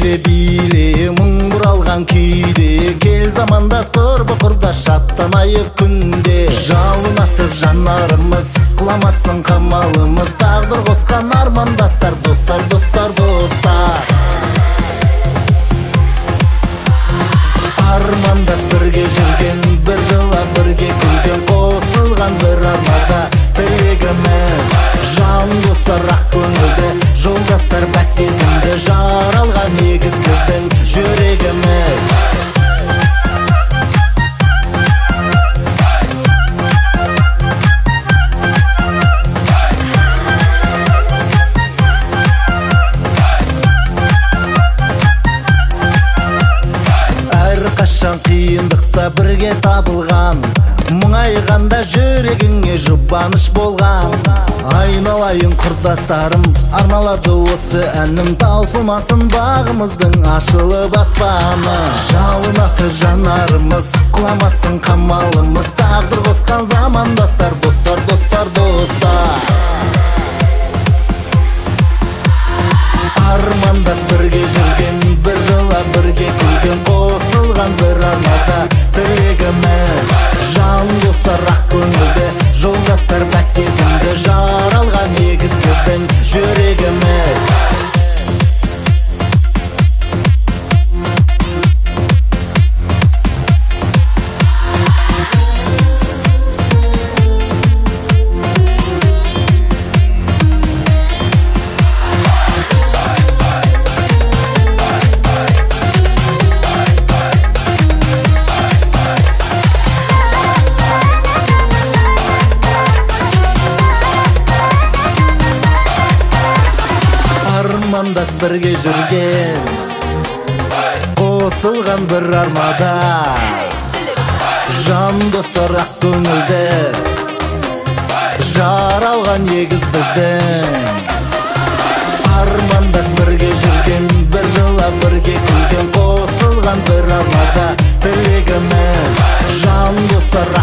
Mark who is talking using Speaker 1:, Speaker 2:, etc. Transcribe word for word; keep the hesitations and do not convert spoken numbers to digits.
Speaker 1: Биле биле мұң бұралған күйде, кел замандас құрбы құрдас шаттанайық күнде. Жалын атып жанарымыз, қыламасын қамалымыз, тағдыр қосқан армандастар, достар, достар, достар. Армандас бірге жүрген, бір жылап бірге күлген, қосылған бір армада тілегіміз. Жан достар ақ көңілді, жолдастар бәк сезімді, жаралған егіз біздің жүрегіміз. Қашан қиындықта бірге табылған, мұңайғанда жүрегіңе жұбаныш болған. Айналайын құрдастарым, арналады осы әнім, таусылмасын бағымыздың ашылып аспаны. Жалын атып жанарымыз, құламасын қамалымыз, тағдыр қосқан замандастар, достар, достар, достар. Армандас бірге жүрген, бір жылап бірге күлген, қосылған бір арнада тілегіміз. Жан достар ақ көңілді, жолдастар бәк сезімді, жаралған егіз біздің жүрегіміз. Армандас бірге жүрген, қосылған бір армада, жан достар ақ көңілді, жаралған егіз біздің. Армандас бірге жүрген, бір жылап бірге күлген, қосылған бір армада тілегіміз. Жан достар